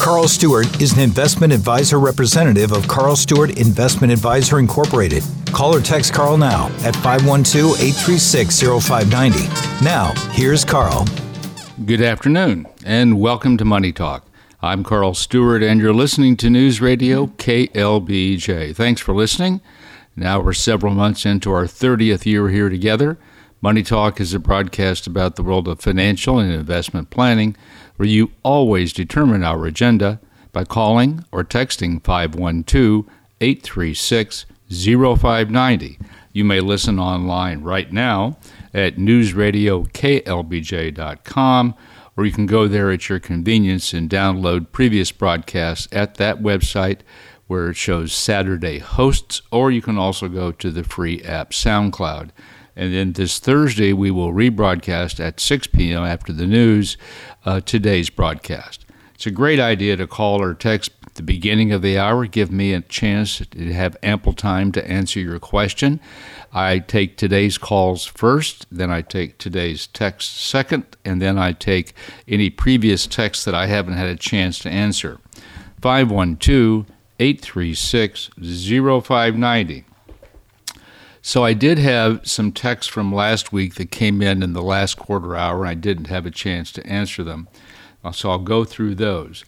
Carl Stewart is an investment advisor representative of Carl Stewart Investment Advisor Incorporated. Call or text Carl now at 512-836-0590. Now, here's Carl. Good afternoon, and welcome to Money Talk. I'm Carl Stewart, and you're listening to News Radio KLBJ. Thanks for listening. Now we're several months into our 30th year here together. Money Talk is a broadcast about the world of financial and investment planning, where you always determine our agenda by calling or texting 512-836-0590. You may listen online right now at newsradioklbj.com, or you can go there at your convenience and download previous broadcasts at that website where it shows Saturday hosts, or you can also go to the free app SoundCloud. And then this Thursday, we will rebroadcast at 6 p.m. after the news today's broadcast. It's a great idea to call or text at the beginning of the hour. Give me a chance to have ample time to answer your question. I take today's calls first, then I take today's texts second, and then I take any previous texts that I haven't had a chance to answer. 512-836-0590. So I did have some texts from last week that came in the last quarter hour, and I didn't have a chance to answer them. So I'll go through those.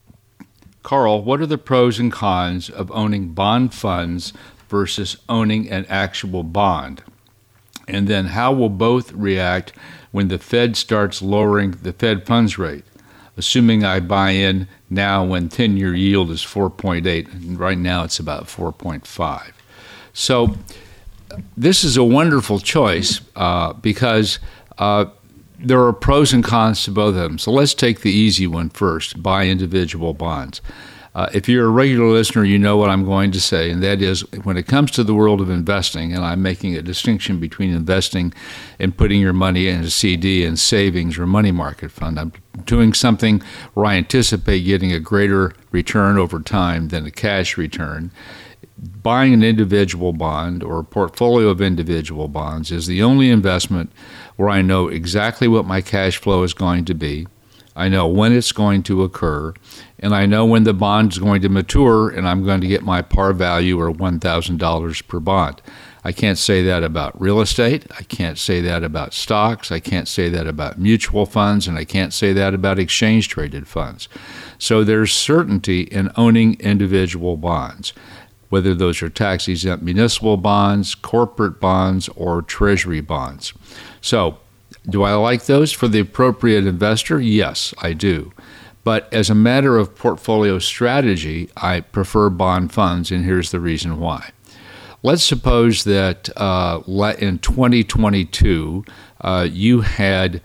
Carl, what are the pros and cons of owning bond funds versus owning an actual bond? And then how will both react when the Fed starts lowering the Fed funds rate? Assuming I buy in now when 10-year yield is 4.8, and right now it's about 4.5. So this is a wonderful choice because there are pros and cons to both of them. So let's take the easy one first, buy individual bonds. If you're a regular listener, you know what I'm going to say, and that is when it comes to the world of investing, and I'm making a distinction between investing and putting your money in a CD and savings or money market fund. I'm doing something where I anticipate getting a greater return over time than a cash return. Buying an individual bond or a portfolio of individual bonds is the only investment where I know exactly what my cash flow is going to be. I know when it's going to occur, and I know when the bond is going to mature, and I'm going to get my par value or $1,000 per bond. I can't say that about real estate. I can't say that about stocks. I can't say that about mutual funds, and I can't say that about exchange-traded funds. So there's certainty in owning individual bonds, whether those are tax-exempt municipal bonds, corporate bonds, or treasury bonds. So, do I like those for the appropriate investor? Yes, I do. But as a matter of portfolio strategy, I prefer bond funds, and here's the reason why. Let's suppose that in 2022, you had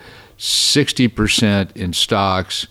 60% in stocks,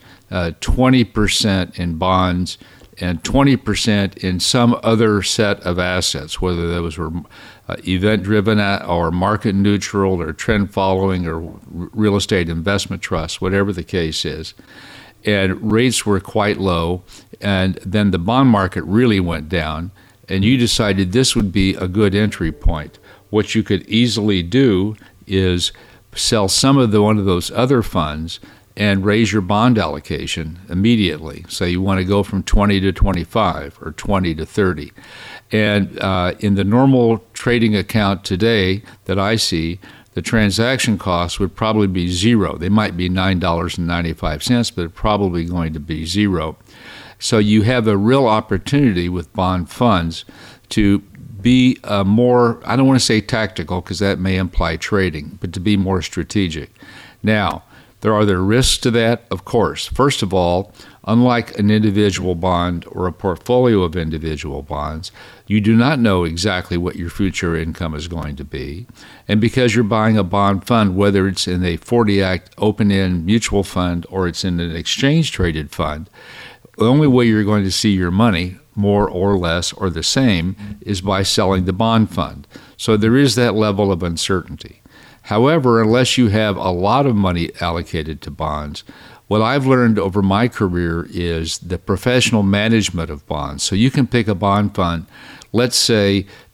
20% in bonds, and 20% in some other set of assets, whether those were event-driven or market-neutral or trend-following or real estate investment trusts, whatever the case is. And rates were quite low, and then the bond market really went down, and you decided this would be a good entry point. What you could easily do is sell some of one of those other funds and raise your bond allocation immediately. So you want to go from 20 to 25 or 20 to 30. And in the normal trading account today that I see, the transaction costs would probably be zero. They might be $9.95, but it's probably going to be zero. So you have a real opportunity with bond funds to be more, I don't want to say tactical because that may imply trading, but to be more strategic. Now, are there risks to that? Of course. First of all, unlike an individual bond or a portfolio of individual bonds, you do not know exactly what your future income is going to be. And because you're buying a bond fund, whether it's in a 40 Act open-end mutual fund or it's in an exchange-traded fund, the only way you're going to see your money, more or less or the same, is by selling the bond fund. So there is that level of uncertainty. However, unless you have a lot of money allocated to bonds, what I've learned over my career is the professional management of bonds. So you can pick a bond fund, let's say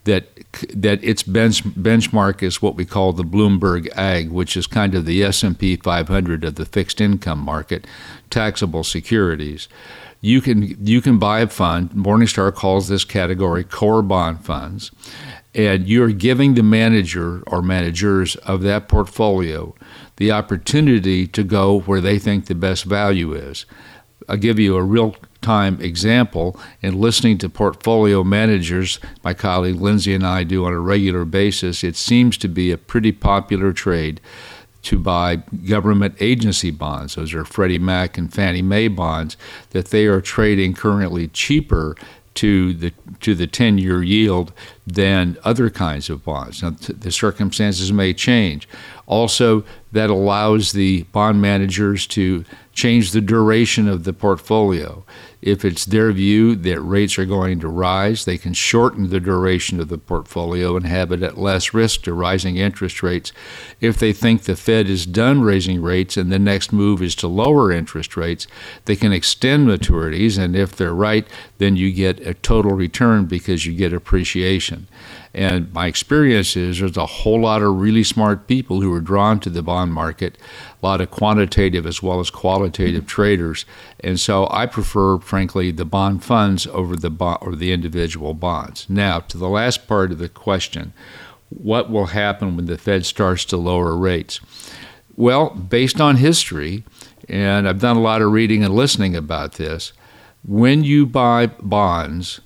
that its benchmark is what we call the Bloomberg Ag, which is kind of the S&P 500 of the fixed income market, taxable securities. You can buy a fund. Morningstar calls this category core bond funds, and you're giving the manager or managers of that portfolio the opportunity to go where they think the best value is. I'll give you a real-time example. In listening to portfolio managers, my colleague Lindsay and I do on a regular basis, it seems to be a pretty popular trade to buy government agency bonds. Those are Freddie Mac and Fannie Mae bonds that they are trading currently cheaper to the 10-year yield than other kinds of bonds. Now, the circumstances may change. Also, that allows the bond managers to change the duration of the portfolio. If it's their view that rates are going to rise, they can shorten the duration of the portfolio and have it at less risk to rising interest rates. If they think the Fed is done raising rates and the next move is to lower interest rates, they can extend maturities, and if they're right, then you get a total return because you get appreciation. And my experience is there's a whole lot of really smart people who are drawn to the bond market, a lot of quantitative as well as qualitative traders. And so I prefer, frankly, the bond funds over the individual bonds. Now, to the last part of the question, what will happen when the Fed starts to lower rates? Well, based on history, and I've done a lot of reading and listening about this, when you buy bonds,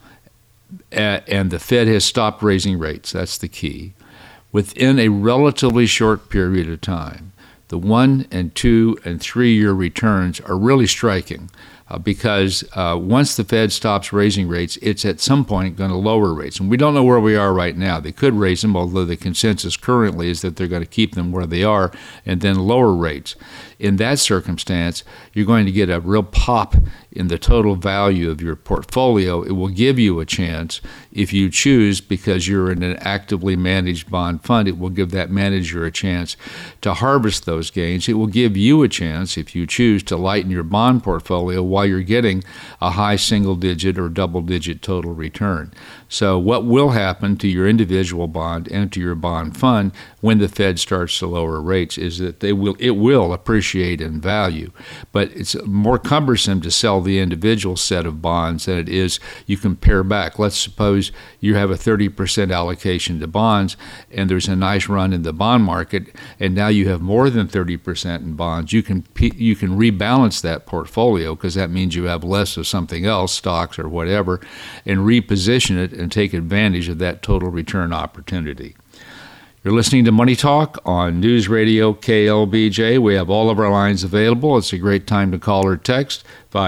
and the Fed has stopped raising rates, that's the key, within a relatively short period of time, the 1 and 2 and 3 year returns are really striking because once the Fed stops raising rates, it's at some point going to lower rates. And we don't know where we are right now. They could raise them, although the consensus currently is that they're going to keep them where they are and then lower rates. In that circumstance, you're going to get a real pop in the total value of your portfolio. It will give you a chance, if you choose, because you're in an actively managed bond fund, it will give that manager a chance to harvest those gains. It will give you a chance, if you choose, to lighten your bond portfolio while you're getting a high single-digit or double-digit total return. So what will happen to your individual bond and to your bond fund when the Fed starts to lower rates is that it will appreciate in value. But it's more cumbersome to sell the individual set of bonds than it is you compare back. Let's suppose you have a 30% allocation to bonds and there's a nice run in the bond market and now you have more than 30% in bonds. You can rebalance that portfolio because that means you have less of something else, stocks or whatever, and reposition it and take advantage of that total return opportunity. You're listening to Money Talk on News Radio KLBJ. We have all of our lines available. It's a great time to call or text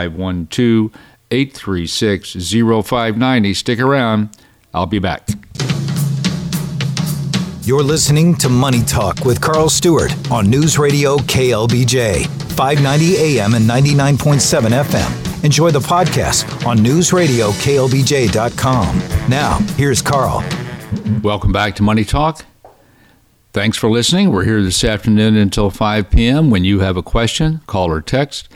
512-836-0590. Stick around. I'll be back. You're listening to Money Talk with Carl Stewart on News Radio KLBJ, 590 AM and 99.7 FM. Enjoy the podcast on newsradioklbj.com. Now, here's Carl. Welcome back to Money Talk. Thanks for listening. We're here this afternoon until 5 p.m. When you have a question, call or text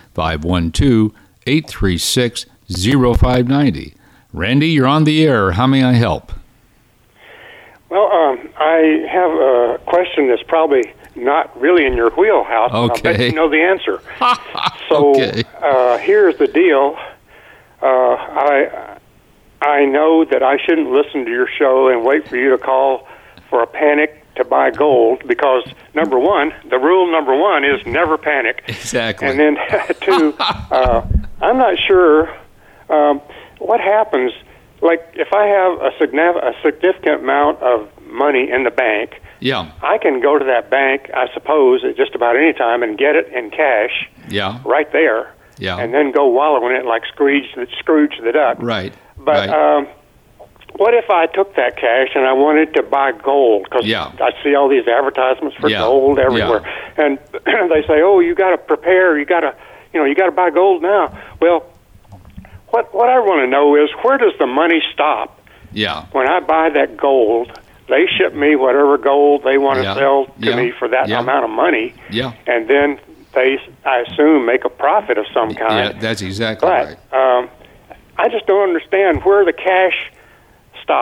512-836-0590. Randy, you're on the air. How may I help? Well, I have a question that's probably not really in your wheelhouse. Okay. I bet you know the answer. So okay. Here's the deal. I know that I shouldn't listen to your show and wait for you to call for a panic to buy gold because, rule number one is never panic. Exactly. And then, two, I'm not sure what happens. Like, if I have a significant amount of money in the bank, yeah, I can go to that bank, I suppose, at just about any time and get it in cash right there, and then go wallow in it like Scrooge the Duck. Right. But what if I took that cash and I wanted to buy gold? Because I see all these advertisements for gold everywhere, and they say, "Oh, you got to prepare. You got to buy gold now." Well, what I want to know is where does the money stop? Yeah. When I buy that gold, they ship me whatever gold they want to sell to me for that amount of money. Yeah. And then they, I assume, make a profit of some kind. Yeah, that's exactly right. I just don't understand where the cash stops.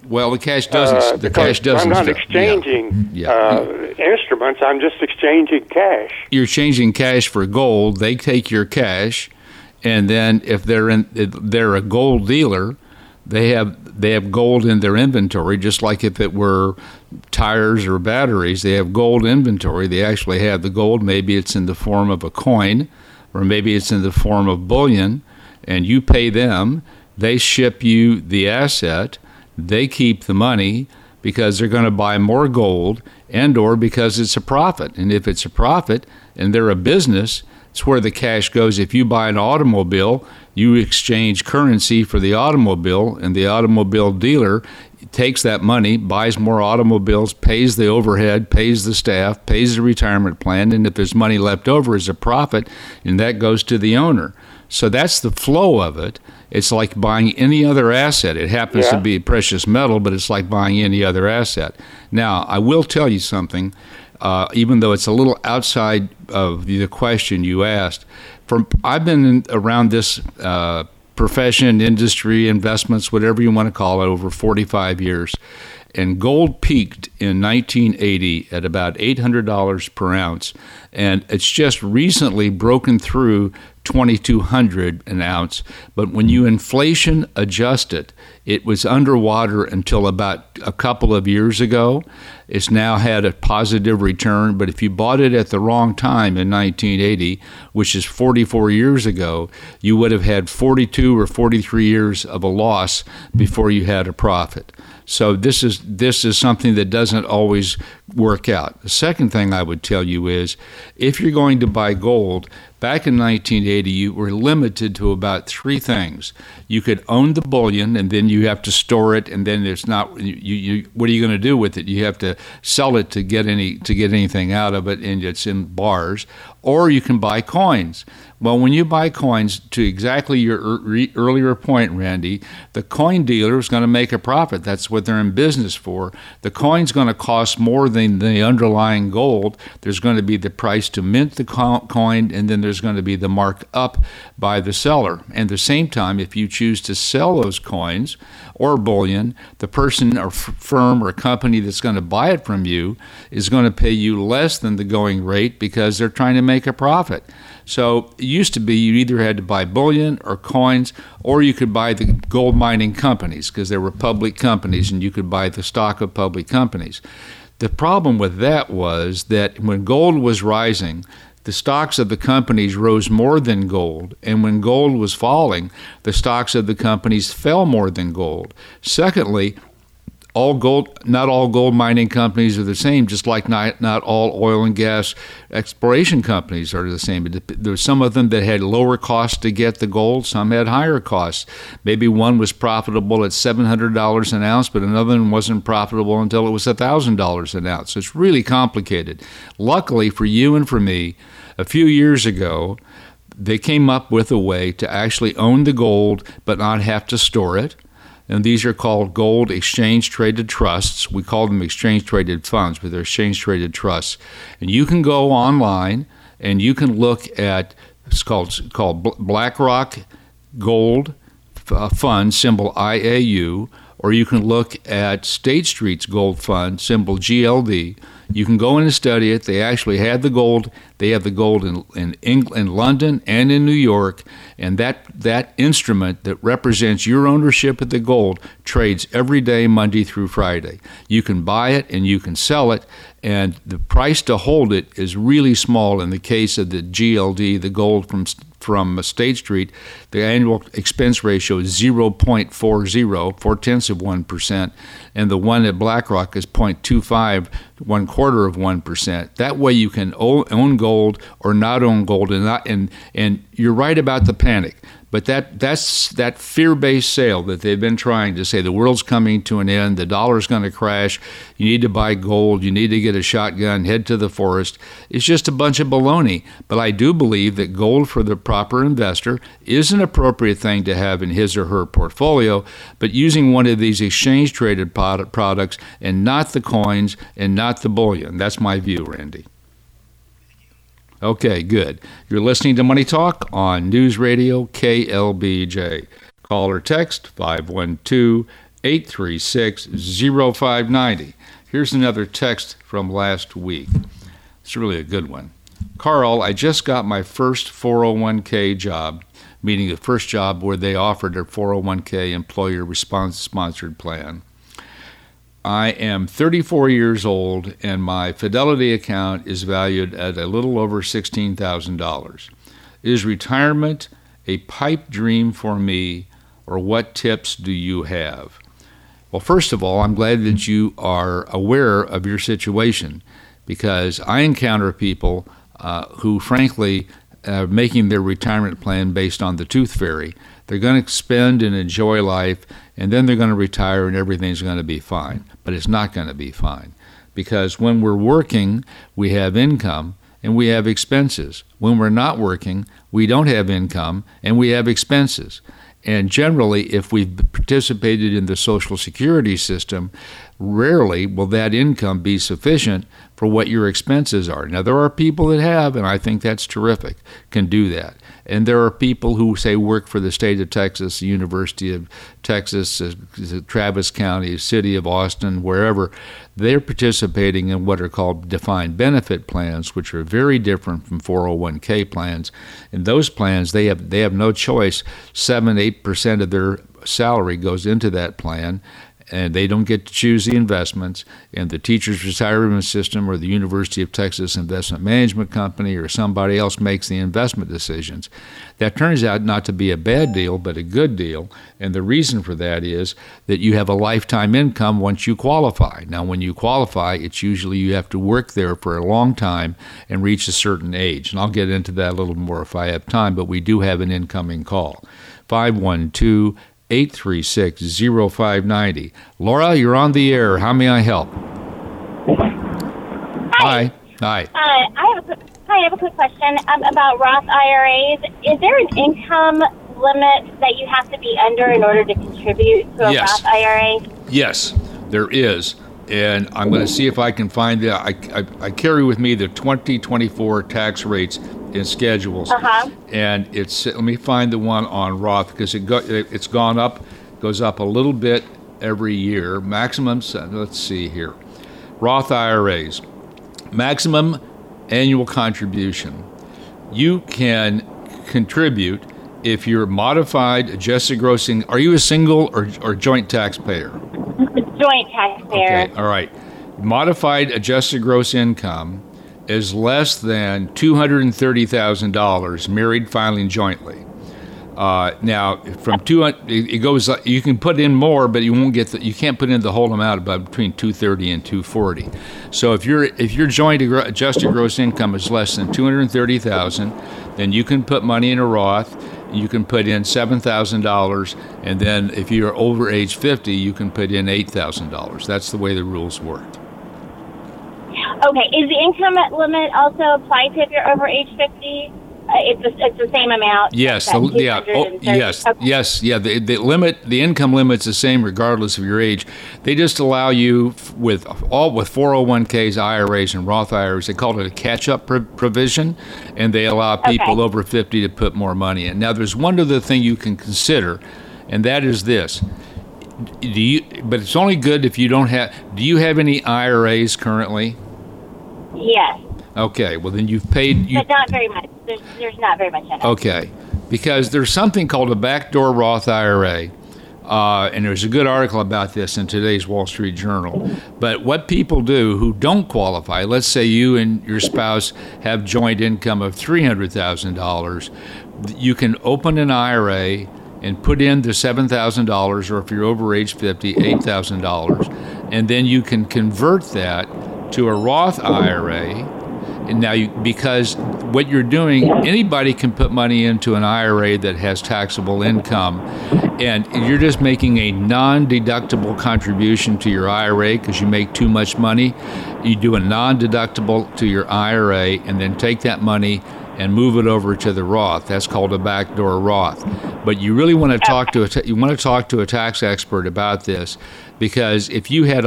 Well, the cash doesn't. The cash doesn't. I'm not exchanging instruments. I'm just exchanging cash. You're exchanging cash for gold. They take your cash, and then if they're a gold dealer, they have gold in their inventory. Just like if it were tires or batteries, they have gold inventory. They actually have the gold. Maybe it's in the form of a coin, or maybe it's in the form of bullion, and you pay them. They ship you the asset. They keep the money because they're going to buy more gold, and or because it's a profit. And if it's a profit and they're a business, it's where the cash goes. If you buy an automobile, you exchange currency for the automobile, and the automobile dealer takes that money, buys more automobiles, pays the overhead, pays the staff, pays the retirement plan, and if there's money left over as a profit, and that goes to the owner. So that's the flow of it. It's like buying any other asset. It happens to be precious metal, but it's like buying any other asset. Now, I will tell you something, even though it's a little outside of the question you asked. I've been around this profession, industry, investments, whatever you want to call it, over 45 years. And gold peaked in 1980 at about $800 per ounce, and it's just recently broken through $2,200 an ounce. But when you inflation adjust it, it was underwater until about a couple of years ago. It's now had a positive return, but if you bought it at the wrong time in 1980, which is 44 years ago, you would have had 42 or 43 years of a loss before you had a profit. So this is something that doesn't always work out. The second thing I would tell you is, if you're going to buy gold, back in 1980, you were limited to about three things. You could own the bullion, and then you have to store it, and then it's not. What are you going to do with it? You have to sell it to get anything out of it, and it's in bars. Or you can buy coins. Well, when you buy coins, to exactly your earlier point, Randy, the coin dealer is going to make a profit. That's what they're in business for. The coin's going to cost more than the underlying gold. There's going to be the price to mint the coin, and then there's going to be the mark up by the seller. And at the same time, if you choose to sell those coins or bullion, the person or firm or company that's going to buy it from you is going to pay you less than the going rate because they're trying to make a profit. So it used to be you either had to buy bullion or coins, or you could buy the gold mining companies because they were public companies, and you could buy the stock of public companies. The problem with that was that when gold was rising, the stocks of the companies rose more than gold, and when gold was falling, the stocks of the companies fell more than gold. Secondly, not all gold mining companies are the same, just like not all oil and gas exploration companies are the same. There's some of them that had lower costs to get the gold, some had higher costs. Maybe one was profitable at $700 an ounce, but another one wasn't profitable until it was $1,000 an ounce. So it's really complicated. Luckily for you and for me, a few years ago, they came up with a way to actually own the gold but not have to store it. And these are called gold exchange-traded trusts. We call them exchange-traded funds, but they're exchange-traded trusts. And you can go online and you can look at, it's called BlackRock Gold Fund, symbol IAU, or you can look at State Street's Gold Fund, symbol GLD. You can go in and study it. They actually had the gold. They have the gold in London and in New York, and that instrument that represents your ownership of the gold trades every day, Monday through Friday. You can buy it and you can sell it, and the price to hold it is really small. In the case of the GLD, the gold from State Street, the annual expense ratio is 0.40, 0.4%, and the one at BlackRock is 0.25, 0.25%. That way you can own gold or not own gold, and you're right about the panic. But that's that fear-based sale that they've been trying to say the world's coming to an end, the dollar's going to crash, you need to buy gold, you need to get a shotgun, head to the forest. It's just a bunch of baloney. But I do believe that gold for the proper investor is an appropriate thing to have in his or her portfolio, but using one of these exchange-traded products and not the coins and not the bullion. That's my view, Randy. Okay, good. You're listening to Money Talk on News Radio KLBJ. Call or text 512-888-9228. 836-0590. Here's another text from last week. It's really a good one. Carl, I just got my first 401k job, meaning the first job where they offered a 401k employer sponsored plan. I am 34 years old, and my Fidelity account is valued at a little over $16,000. Is retirement a pipe dream for me, or what tips do you have? Well, first of all, I'm glad that you are aware of your situation, because I encounter people who, frankly, are making their retirement plan based on the tooth fairy. They're going to spend and enjoy life, and then they're going to retire and everything's going to be fine. But it's not going to be fine, because when we're working, we have income and we have expenses. When we're not working, we don't have income and we have expenses. And generally, if we've participated in the Social Security system, rarely will that income be sufficient for what your expenses are. Now, there are people that have, and I think that's terrific, can do that. And there are people who, say, work for the state of Texas, the University of Texas, Travis County, City of Austin, wherever. They're participating in what are called defined benefit plans, which are very different from 401k plans. In those plans, they have no choice. 7-8% of their salary goes into that plan, and they don't get to choose the investments. And the teacher's retirement system or the University of Texas Investment Management Company or somebody else makes the investment decisions. That turns out not to be a bad deal, but a good deal. And the reason for that is that you have a lifetime income once you qualify. Now, when you qualify, it's usually you have to work there for a long time and reach a certain age. And I'll get into that a little more if I have time, but we do have an incoming call. 512-836-0590. Laura, you're on the air. How may I help? Hi. Hi. I have a quick question about Roth IRAs. Is there an income limit that you have to be under in order to contribute to a Roth IRA? Yes, there is. And I'm going to see if I can find the. I carry with me the 2024 tax rates and schedules, and let me find the one on Roth, because it's gone up, goes up a little bit every year. Maximum, let's see here, Roth IRAs, maximum annual contribution. You can contribute if you're modified adjusted grossing. Are you a single or joint taxpayer? Joint taxpayer. Okay, all right. Modified adjusted gross income is less than $230,000 married filing jointly. Now, from it goes. You can put in more, but you won't get. You can't put in the whole amount, about between $230,000 and $240,000. So if your joint adjusted gross income is less than $230,000, then you can put money in a Roth. You can put in $7,000, and then if you're over age 50, you can put in $8,000. That's the way the rules work. Okay. Is the income limit also applied to if you're over age 50? It's the same amount. Yes. Yes. Okay. Yes. Yeah. The income limit's the same regardless of your age. They just allow you with 401ks, IRAs, and Roth IRAs. They call it a catch-up provision, and they allow people over 50 to put more money in. Now, there's one other thing you can consider, and that is this. But it's only good if you don't have. Do you have any IRAs currently? Yes. Okay, well then you've paid. But not very much. There's not very much in it. Okay, because there's something called a backdoor Roth IRA, and there's a good article about this in today's Wall Street Journal. But what people do who don't qualify, let's say you and your spouse have joint income of $300,000, you can open an IRA and put in the $7,000, or if you're over age 50, $8,000, and then you can convert that to a Roth IRA. And now, because what you're doing, anybody can put money into an IRA that has taxable income, and you're just making a non-deductible contribution to your IRA because you make too much money. You do a non-deductible to your IRA, and then take that money and move it over to the Roth. That's called a backdoor Roth. But you really want to talk to a tax expert about this, because if you had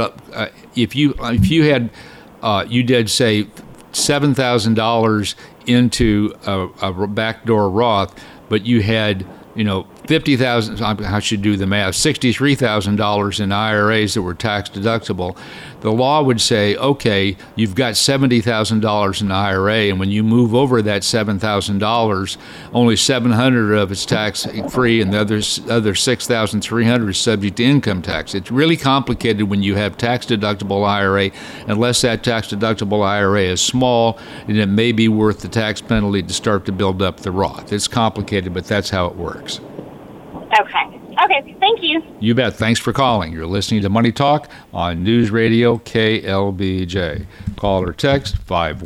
you did say $7,000 into a backdoor Roth, but you had $50,000, I should do the math, $63,000 in IRAs that were tax deductible, the law would say, okay, you've got $70,000 in IRA, and when you move over that $7,000, only $700 of it's tax free, and the other $6,300 is subject to income tax. It's really complicated when you have tax deductible IRA, unless that tax deductible IRA is small, and it may be worth the tax penalty to start to build up the Roth. It's complicated, but that's how it works. Okay, thank you. You bet. Thanks for calling. You're listening to Money Talk on News Radio KLBJ. Call or text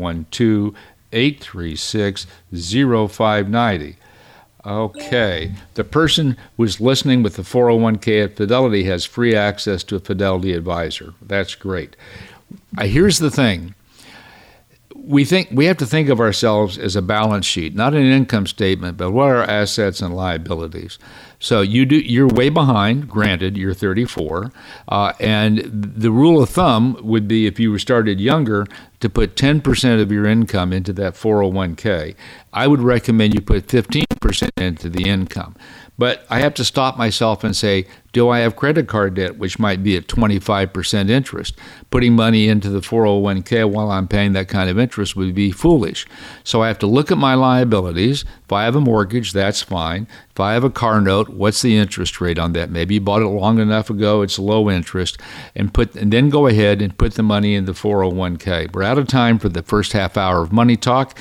512-836-0590. Okay. The person who's listening with the 401k at Fidelity has free access to a Fidelity advisor. That's great. Here's the thing. We have to think of ourselves as a balance sheet, not an income statement, but what are our assets and liabilities. So you're way behind, granted, you're 34, and the rule of thumb would be if you were started younger to put 10% of your income into that 401k. I would recommend you put 15% into the income. But I have to stop myself and say, do I have credit card debt, which might be at 25% interest? Putting money into the 401k while I'm paying that kind of interest would be foolish. So I have to look at my liabilities. If I have a mortgage, that's fine. If I have a car note, what's the interest rate on that? Maybe you bought it long enough ago, it's low interest, and then go ahead and put the money in the 401k. We're out of time for the first half hour of Money Talk.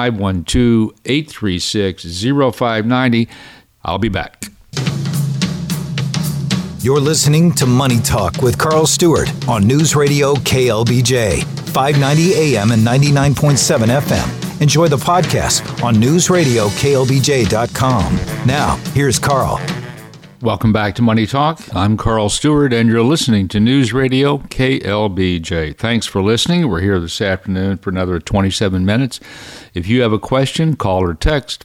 512-836-0590. I'll be back. You're listening to Money Talk with Carl Stewart on News Radio KLBJ, 590 AM and 99.7 FM. Enjoy the podcast on newsradioklbj.com. Now, here's Carl. Welcome back to Money Talk. I'm Carl Stewart, and you're listening to News Radio KLBJ. Thanks for listening. We're here this afternoon for another 27 minutes. If you have a question, call or text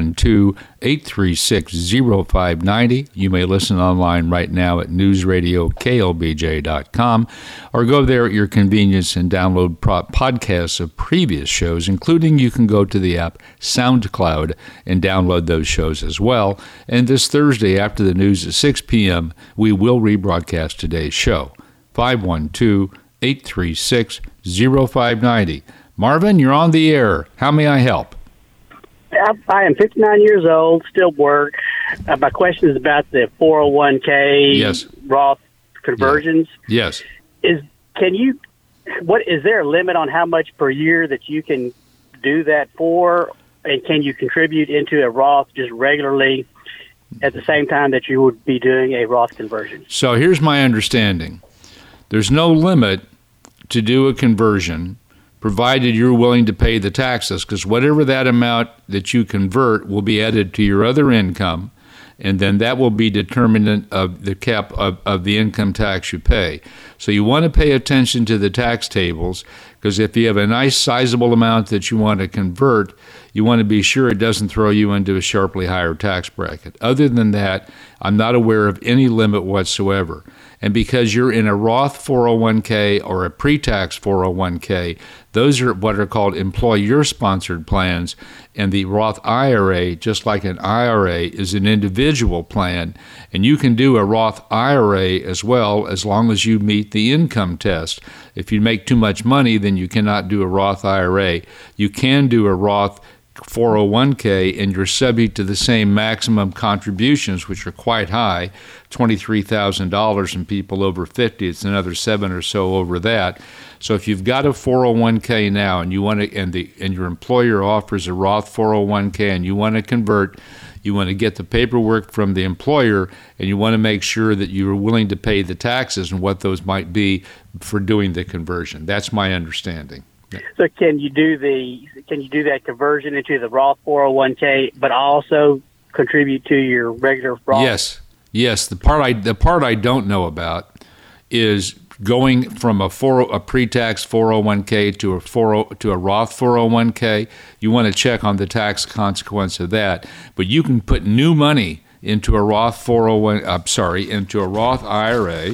512-836-0590. You may listen online right now at newsradioklbj.com, or go there at your convenience and download podcasts of previous shows, including you can go to the app SoundCloud and download those shows as well. And this Thursday after the news at 6 p.m., we will rebroadcast today's show. 512-836-0590. Marvin, you're on the air. How may I help? I am 59 years old, still work. My question is about the 401k Roth conversions. Yes. Is there a limit on how much per year that you can do that for? And can you contribute into a Roth just regularly at the same time that you would be doing a Roth conversion? So here's my understanding. There's no limit to do a conversion, provided you're willing to pay the taxes, because whatever that amount that you convert will be added to your other income, and then that will be determinant of the cap of the income tax you pay. So you want to pay attention to the tax tables, because if you have a nice sizable amount that you want to convert, you want to be sure it doesn't throw you into a sharply higher tax bracket. Other than that, I'm not aware of any limit whatsoever. And because you're in a Roth 401k or a pre-tax 401k, those are what are called employer-sponsored plans. And the Roth IRA, just like an IRA, is an individual plan. And you can do a Roth IRA as well, as long as you meet the income test. If you make too much money, then you cannot do a Roth IRA. You can do a Roth 401k, and you're subject to the same maximum contributions, which are quite high, $23,000, and people over 50, it's another 7 or so over that. So if you've got a 401k now, and you want to, and your employer offers a Roth 401k, and you want to convert, you want to get the paperwork from the employer, and you want to make sure that you are willing to pay the taxes and what those might be for doing the conversion. That's my understanding. So can you do that conversion into the Roth 401k, but also contribute to your regular Roth? Yes. The part I don't know about is going from a pre-tax 401k to a Roth 401k. You want to check on the tax consequence of that, but you can put new money into a Roth into a Roth IRA.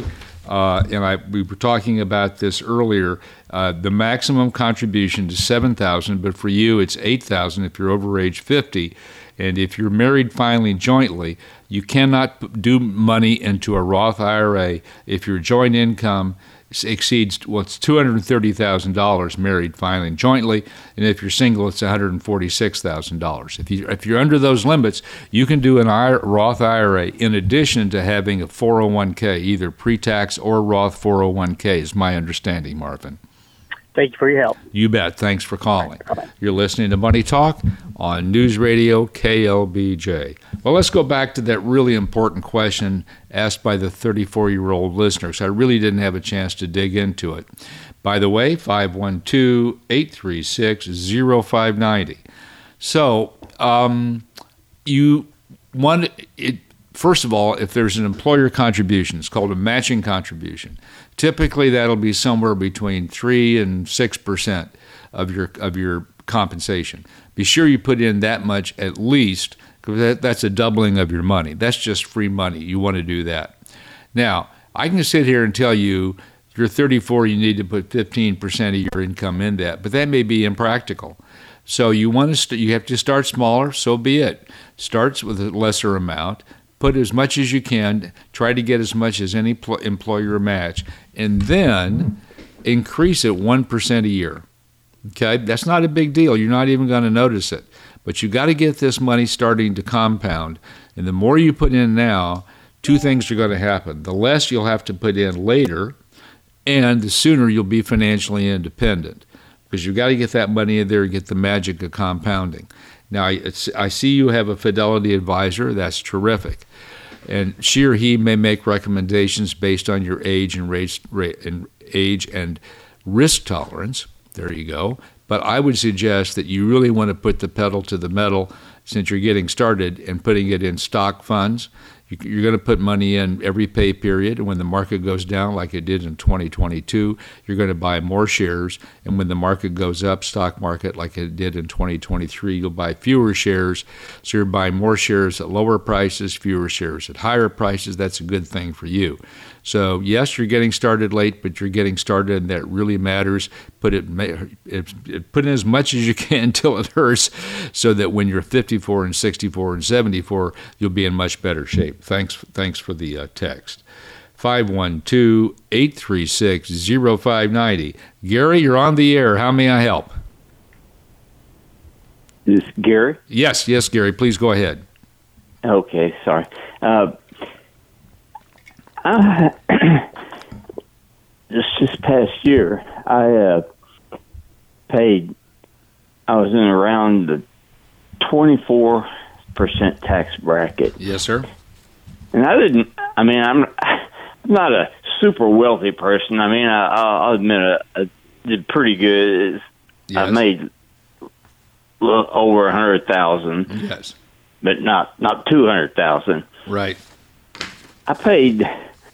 We were talking about this earlier. The maximum contribution is $7,000, but for you it's $8,000 if you're over age 50. And if you're married filing jointly, you cannot do money into a Roth IRA if your joint income exceeds it's $230,000 married filing jointly, and if you're single, it's $146,000. If you're under those limits, you can do an Roth IRA in addition to having a 401k, either pre-tax or Roth 401k, is my understanding, Marvin. Thank you for your help. You bet. Thanks for calling. Bye-bye. You're listening to Money Talk on News Radio KLBJ. Well, let's go back to that really important question asked by the 34-year-old listener, because I really didn't have a chance to dig into it. By the way, 512-836-0590. So you want it. First of all, if there's an employer contribution, it's called a matching contribution. Typically, that'll be somewhere between 3 and 6% of your compensation. Be sure you put in that much at least, because that's a doubling of your money. That's just free money. You want to do that. Now, I can sit here and tell you, you're 34, you need to put 15% of your income in that, but that may be impractical. So you have to start smaller. So be it. Starts with a lesser amount. Put as much as you can, try to get as much as any employer match, and then increase it 1% a year. Okay? That's not a big deal. You're not even going to notice it. But you got to get this money starting to compound. And the more you put in now, two things are going to happen. The less you'll have to put in later, and the sooner you'll be financially independent. Because you've got to get that money in there and get the magic of compounding. Now, I see you have a Fidelity advisor. That's terrific. And she or he may make recommendations based on your age and risk tolerance. There you go. But I would suggest that you really want to put the pedal to the metal since you're getting started and putting it in stock funds. You're going to put money in every pay period, and when the market goes down like it did in 2022, you're going to buy more shares, and when the market goes up, stock market, like it did in 2023, you'll buy fewer shares, so you're buying more shares at lower prices, fewer shares at higher prices. That's a good thing for you. So, yes, you're getting started late, but you're getting started, and that really matters. Put in as much as you can until it hurts, so that when you're 54 and 64 and 74, you'll be in much better shape. Thanks for the text. 512-836-0590. Gary, you're on the air. How may I help? Is this Gary? Yes, Gary. Please go ahead. Okay, sorry. This past year, I was in around the 24% tax bracket. Yes, sir. And I'm not a super wealthy person. I mean, I'll admit I did pretty good. Yes. I made a little over 100,000. Yes. But not 200,000. Right. I paid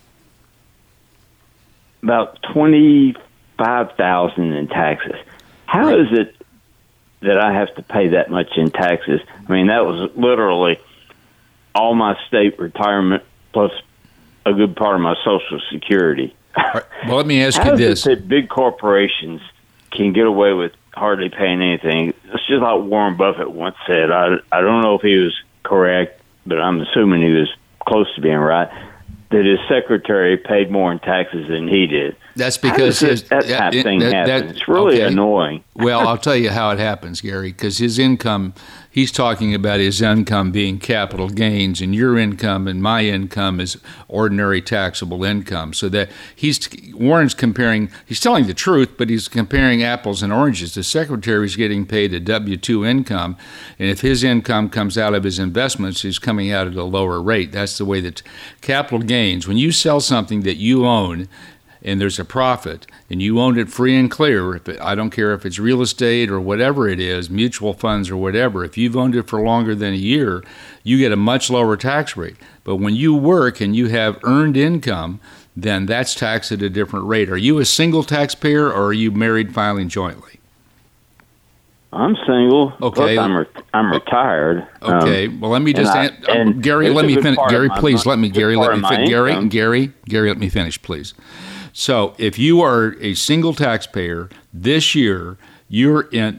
about 25,000 in taxes. How is it that I have to pay that much in taxes? I mean, that was literally all my state retirement plus a good part of my Social Security. Right. Well, let me ask you this. How is it that big corporations can get away with hardly paying anything? It's just like Warren Buffett once said. I don't know if he was correct, but I'm assuming he was close to being right, that his secretary paid more in taxes than he did. That's because that type of thing happens. It's really annoying. Well, I'll tell you how it happens, Gary, because his income, he's talking about his income being capital gains, and your income and my income is ordinary taxable income. So that Warren's comparing, he's telling the truth, but he's comparing apples and oranges. The secretary is getting paid a W-2 income, and if his income comes out of his investments, he's coming out at a lower rate. That's the way that capital gains, when you sell something that you own, and there's a profit, and you own it free and clear, I don't care if it's real estate or whatever it is, mutual funds or whatever, if you've owned it for longer than a year, you get a much lower tax rate. But when you work and you have earned income, then that's taxed at a different rate. Are you a single taxpayer, or are you married filing jointly? I'm single. Okay. Plus I'm retired. Okay. Well, let me just Gary. Let me finish. Gary, please let me. Gary, let me finish. Gary, let me finish, please. So, if you are a single taxpayer this year,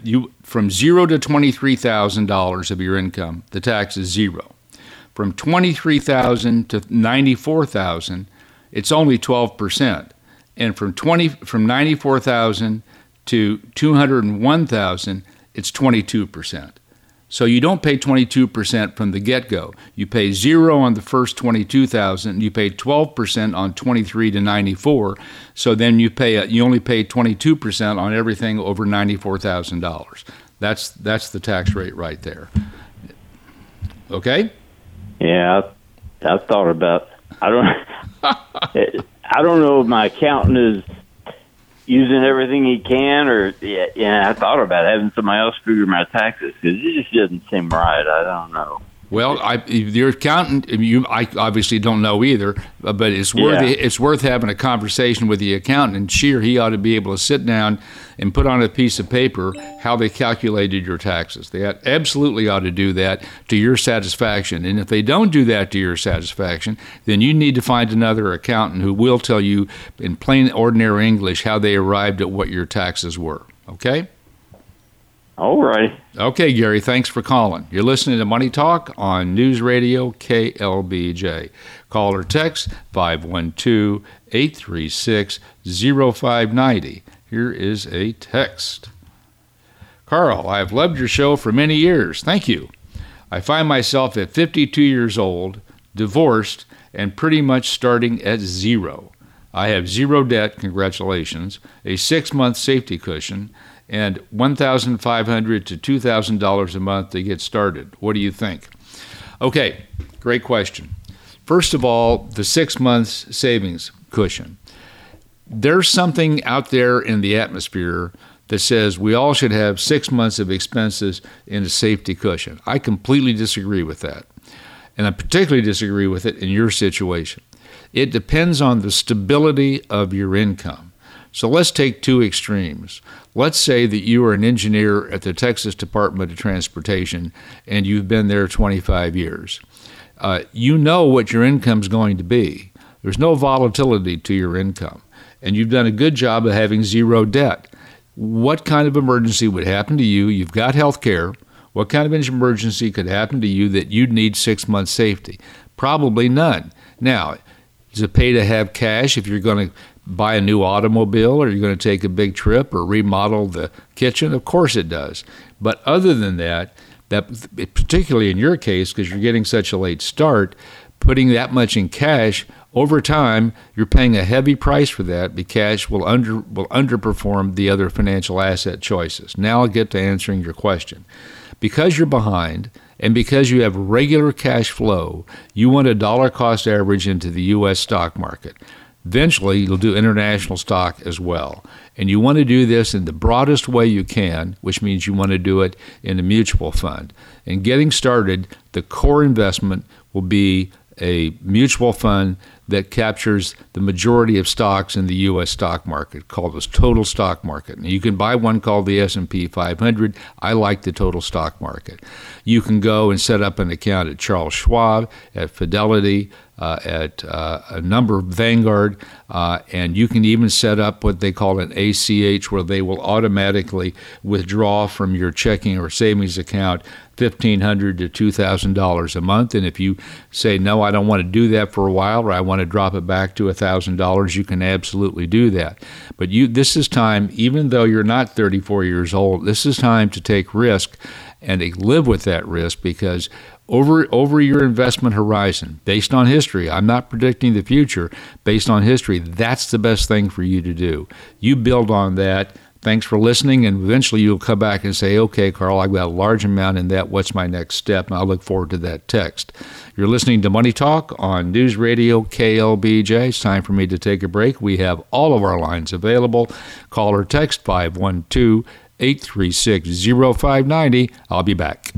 from $0 to $23,000 of your income, the tax is 0. From $23,000 to $94,000, it's only 12%. And from $94,000 to $201,000, it's 22%. So you don't pay 22% from the get-go. You pay 0 on the first $22,000. You pay 12% on $23,000 to $94,000. So then you only pay 22% on everything over $94,000. That's the tax rate right there. Okay? Yeah, I've thought about. I don't know if my accountant is using everything he can, or I thought about having somebody else figure my taxes because it just doesn't seem right. I don't know. Well, your accountant, I obviously don't know either, but it's worth having a conversation with the accountant, and she or he ought to be able to sit down and put on a piece of paper how they calculated your taxes. They absolutely ought to do that to your satisfaction. And if they don't do that to your satisfaction, then you need to find another accountant who will tell you in plain, ordinary English how they arrived at what your taxes were. Okay? All right. Okay, Gary, thanks for calling. You're listening to Money Talk on News Radio KLBJ. Call or text 512-836-0590. Here is a text. Carl, I have loved your show for many years. Thank you. I find myself at 52 years old, divorced, and pretty much starting at 0. I have 0 debt, congratulations, a 6-month safety cushion, and $1,500 to $2,000 a month to get started. What do you think? Okay, great question. First of all, the 6 months savings cushion. There's something out there in the atmosphere that says we all should have 6 months of expenses in a safety cushion. I completely disagree with that. And I particularly disagree with it in your situation. It depends on the stability of your income. So let's take two extremes. Let's say that you are an engineer at the Texas Department of Transportation and you've been there 25 years. You know what your income's going to be. There's no volatility to your income. And you've done a good job of having 0 debt. What kind of emergency would happen to you? You've got health care. What kind of emergency could happen to you that you'd need 6 months safety? Probably none. Now, does it pay to have cash if you're going to buy a new automobile or you're going to take a big trip or remodel the kitchen? Of course it does. But other than that particularly in your case, because you're getting such a late start, putting that much in cash, over time, you're paying a heavy price for that because cash will underperform the other financial asset choices. Now I'll get to answering your question. Because you're behind and because you have regular cash flow, you want a dollar cost average into the U.S. stock market. Eventually, you'll do international stock as well. And you want to do this in the broadest way you can, which means you want to do it in a mutual fund. And getting started, the core investment will be a mutual fund that captures the majority of stocks in the U.S. stock market, called the total stock market. And you can buy one called the S&P 500. I like the total stock market. You can go and set up an account at Charles Schwab, at Fidelity, at a number of Vanguard, and you can even set up what they call an ACH, where they will automatically withdraw from your checking or savings account $1,500 to $2,000 a month. And if you say, no, I don't want to do that for a while, or I want to drop it back to $1,000, you can absolutely do that. But this is time, even though you're not 34 years old, this is time to take risk and to live with that risk, because over your investment horizon, based on history, I'm not predicting the future, based on history, that's the best thing for you to do. You build on that. Thanks for listening, and eventually you'll come back and say, okay, Carl, I've got a large amount in that. What's my next step? And I'll look forward to that text. You're listening to Money Talk on News Radio KLBJ. It's time for me to take a break. We have all of our lines available. Call or text 512-836-0590. I'll be back.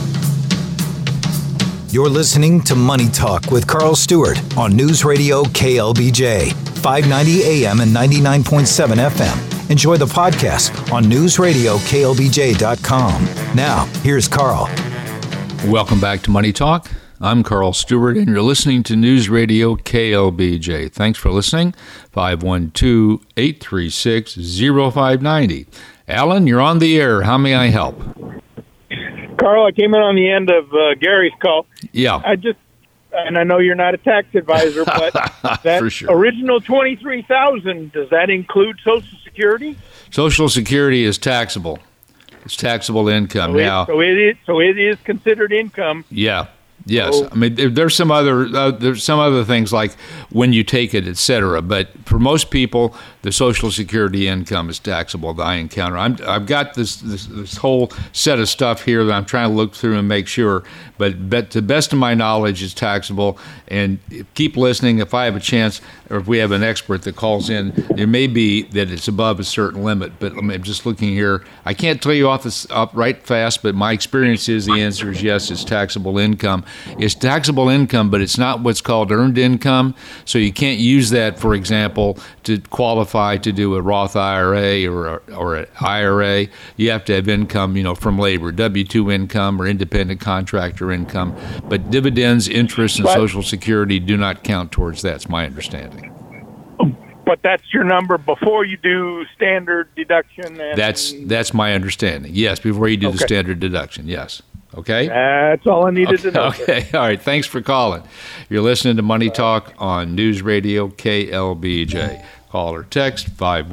You're listening to Money Talk with Carl Stewart on News Radio KLBJ, 590 AM and 99.7 FM. Enjoy the podcast on newsradioklbj.com. Now, here's Carl. Welcome back to Money Talk. I'm Carl Stewart, and you're listening to News Radio KLBJ. Thanks for listening. 512-836-0590. Alan, you're on the air. How may I help? Carl, I came in on the end of Gary's call. Yeah. And I know you're not a tax advisor, but that For sure. original $23,000, does that include Social Security? Social Security is taxable. It's taxable income now. So it is considered income. Yeah. Yes, I mean there's some other things like when you take it, etc. But for most people, the Social Security income is taxable that I encounter. I've got this whole set of stuff here that I'm trying to look through and make sure. But to the best of my knowledge, it's taxable. And keep listening. If I have a chance, or if we have an expert that calls in, it may be that it's above a certain limit. But I'm just looking here. I can't tell you up right fast, but my experience is the answer is yes. It's taxable income. It's taxable income, but it's not what's called earned income. So you can't use that, for example, to qualify to do a Roth IRA or an IRA. You have to have income, from labor, W-2 income or independent contractor income. But dividends, interest, and Social Security do not count towards that. It's my understanding. But that's your number before you do standard deduction. That's my understanding. Yes, before you do the standard deduction. Yes. Okay? That's all I needed to know. Okay. All right. Thanks for calling. You're listening to Money Talk on News Radio KLBJ. Call or text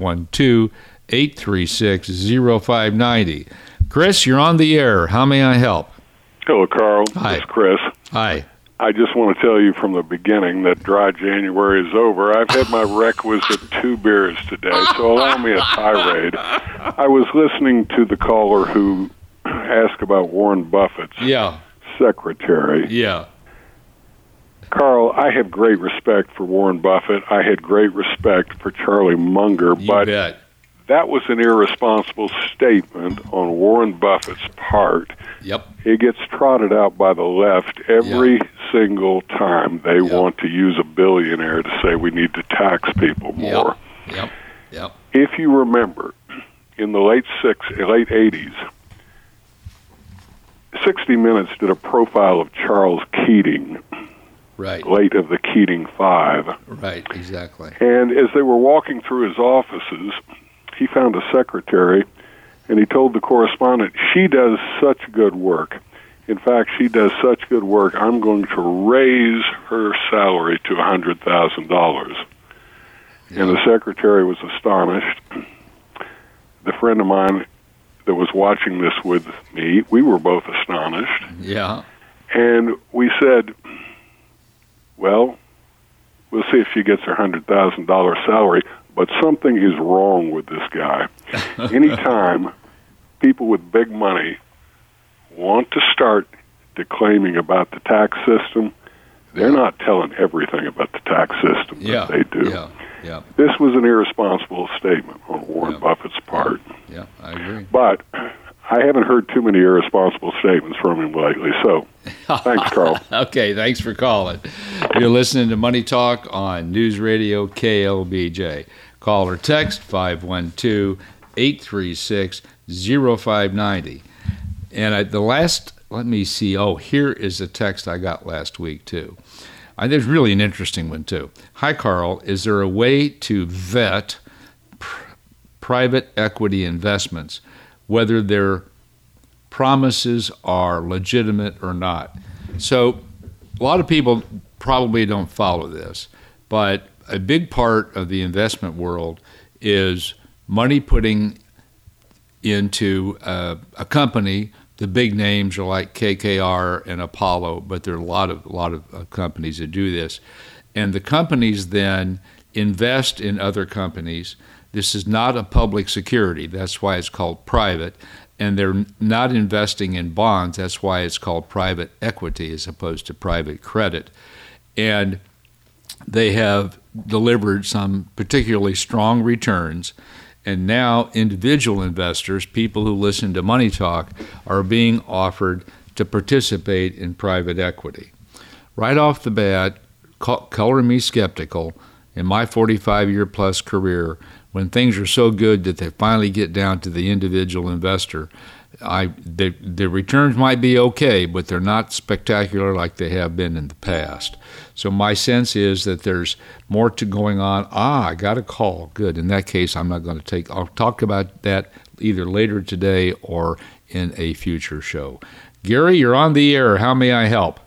512-836-0590. Chris, you're on the air. How may I help? Hello, Carl. Hi. This is Chris. Hi. I just want to tell you from the beginning that dry January is over. I've had my requisite 2 beers today, so allow me a tirade. I was listening to the caller who asked about Warren Buffett's secretary. Yeah. Carl, I have great respect for Warren Buffett. I had great respect for Charlie Munger, but that was an irresponsible statement on Warren Buffett's part. Yep. It gets trotted out by the left every single time they want to use a billionaire to say we need to tax people more. Yep. If you remember, in the late 80s, 60 Minutes did a profile of Charles Keating, late of the Keating Five. Right, exactly. And as they were walking through his offices, he found a secretary, and he told the correspondent, she does such good work. In fact, she does such good work, I'm going to raise her salary to $100,000. And the secretary was astonished. The friend of mine that was watching this with me, we were both astonished. Yeah. And we said, well, we'll see if she gets her $100,000 salary, but something is wrong with this guy. Anytime people with big money want to start declaiming about the tax system, they're not telling everything about the tax system that they do. Yeah. This was an irresponsible statement on Warren Buffett's part. Yeah, I agree. But I haven't heard too many irresponsible statements from him lately, so thanks, Carl. Okay, thanks for calling. You're listening to Money Talk on News Radio KLBJ. Call or text 512-836-0590. And let me see. Oh, here is a text I got last week, too. There's really an interesting one, too. Hi, Carl. Is there a way to vet private equity investments, whether their promises are legitimate or not? So a lot of people probably don't follow this, but a big part of the investment world is money putting into a company. The big names are like KKR and Apollo, but there are a lot of companies that do this. And the companies then invest in other companies. This is not a public security. That's why it's called private. And they're not investing in bonds. That's why it's called private equity as opposed to private credit. And they have delivered some particularly strong returns. And now individual investors, people who listen to Money Talk, are being offered to participate in private equity. Right off the bat, color me skeptical. In my 45-year-plus career, when things are so good that they finally get down to the individual investor, the returns might be okay, but they're not spectacular like they have been in the past. So my sense is that there's more to going on. I got a call. Good. In that case, I'm not going to I'll talk about that either later today or in a future show. Gary, you're on the air. How may I help?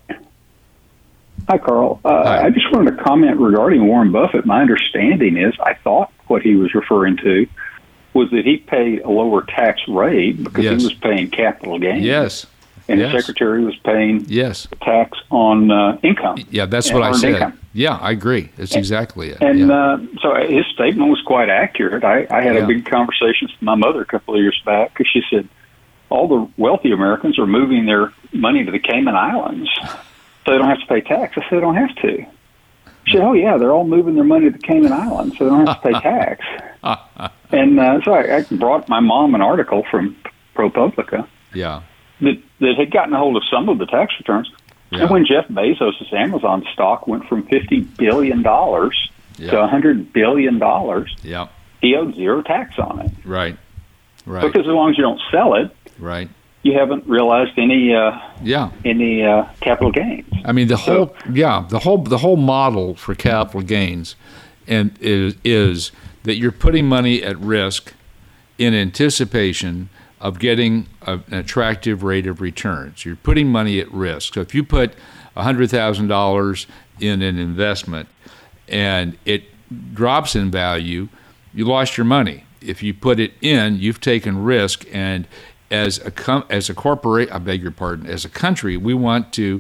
Hi, Carl. Hi. I just wanted to comment regarding Warren Buffett. My understanding is, I thought what he was referring to was that he paid a lower tax rate because he was paying capital gains. Yes. And the secretary was paying tax on income. Yeah, that's what I said. Income. Yeah, I agree. That's exactly it. And so his statement was quite accurate. I had a big conversation with my mother a couple of years back because she said, all the wealthy Americans are moving their money to the Cayman Islands so they don't have to pay tax. I said, they don't have to. She said, oh, yeah, they're all moving their money to the Cayman Islands so they don't have to pay tax. And so I brought my mom an article from ProPublica that had gotten a hold of some of the tax returns. And when Jeff Bezos' Amazon stock went from $50 billion to $100 billion, he owed zero tax on it. Right. Because as long as you don't sell it, you haven't realized any capital gains. I mean, the whole model for capital gains is that you're putting money at risk in anticipation of getting an attractive rate of returns. You're putting money at risk. So if you put $100,000 in an investment and it drops in value, you lost your money. If you put it in, you've taken risk. And as a corporate, I beg your pardon, as a country, we want to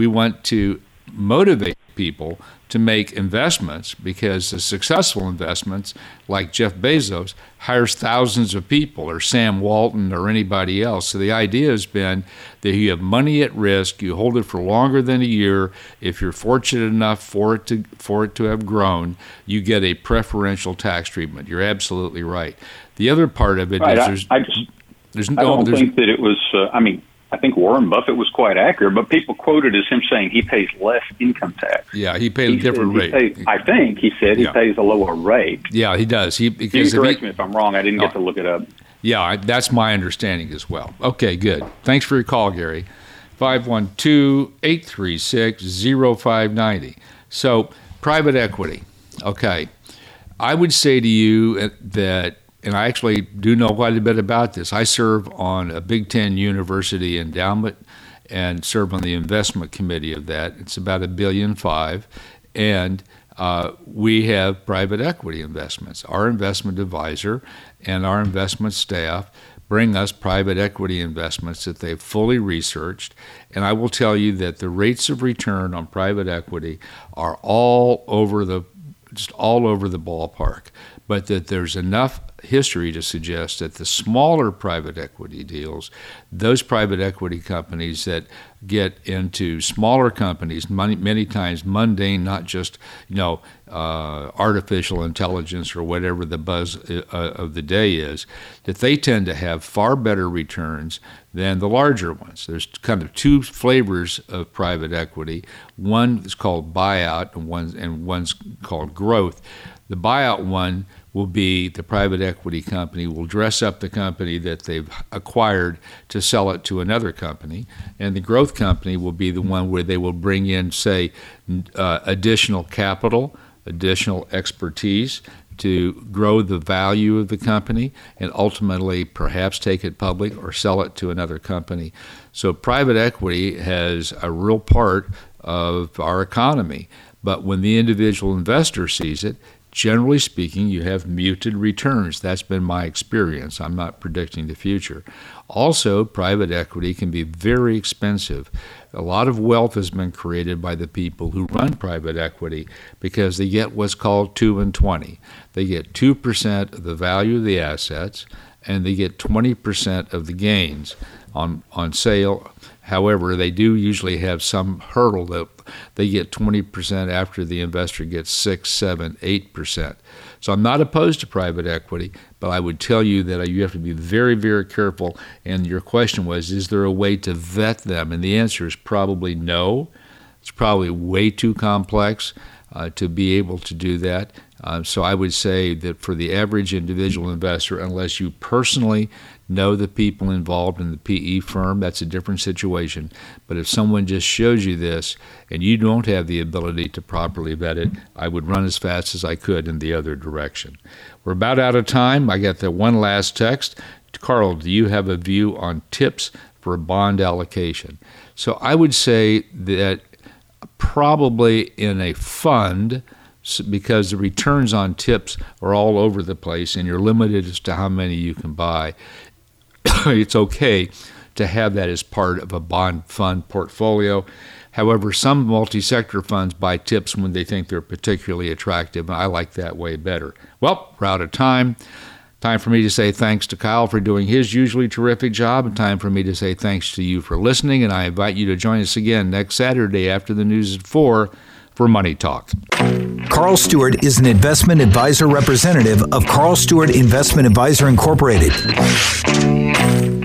motivate people to make investments, because the successful investments, like Jeff Bezos, hires thousands of people, or Sam Walton or anybody else. So the idea has been that you have money at risk, you hold it for longer than a year. If you're fortunate enough for it to have grown, you get a preferential tax treatment. You're absolutely right. The other part of it is I don't think that it was. I think Warren Buffett was quite accurate, but people quoted as him saying he pays less income tax. Yeah, he pays a different rate. I think he said he pays a lower rate. Yeah, he does. You correct me if I'm wrong. I didn't get to look it up. Yeah, that's my understanding as well. Okay, good. Thanks for your call, Gary. 512-836-0590. So, private equity. Okay. I would say to you that, and I actually do know quite a bit about this. I serve on a Big Ten University endowment and serve on the investment committee of that. It's about $1.5 billion, and we have private equity investments. Our investment advisor and our investment staff bring us private equity investments that they've fully researched, and I will tell you that the rates of return on private equity are all over the ballpark, but that there's enough history to suggest that the smaller private equity deals, those private equity companies that get into smaller companies, many times mundane, not just artificial intelligence or whatever the buzz of the day is, that they tend to have far better returns than the larger ones. There's kind of two flavors of private equity. One is called buyout, and one's called growth. The buyout one will be the private equity company will dress up the company that they've acquired to sell it to another company, and the growth company will be the one where they will bring in, say, additional capital, additional expertise to grow the value of the company and ultimately perhaps take it public or sell it to another company. So private equity has a real part of our economy, but when the individual investor sees it, generally speaking, you have muted returns. That's been my experience. I'm not predicting the future. Also, private equity can be very expensive. A lot of wealth has been created by the people who run private equity because they get what's called 2 and 20. They get 2% of the value of the assets, and they get 20% of the gains on sale. However, they do usually have some hurdle that they get 20% after the investor gets 6, 7, 8%. So I'm not opposed to private equity, but I would tell you that you have to be very, very careful. And your question was, is there a way to vet them? And the answer is probably no. It's probably way too complex to be able to do that. So I would say that for the average individual investor, unless you personally know the people involved in the PE firm, that's a different situation. But if someone just shows you this and you don't have the ability to properly vet it, I would run as fast as I could in the other direction. We're about out of time. I got the one last text. Carl, do you have a view on tips for bond allocation? So I would say that probably in a fund, because the returns on tips are all over the place and you're limited as to how many you can buy, it's okay to have that as part of a bond fund portfolio. However, some multi-sector funds buy tips when they think they're particularly attractive, and I like that way better. Well, we're out of time. Time for me to say thanks to Kyle for doing his usually terrific job, and time for me to say thanks to you for listening, and I invite you to join us again next Saturday after the news at 4 for Money Talk. Carl Stewart is an investment advisor representative of Carl Stewart Investment Advisor Incorporated.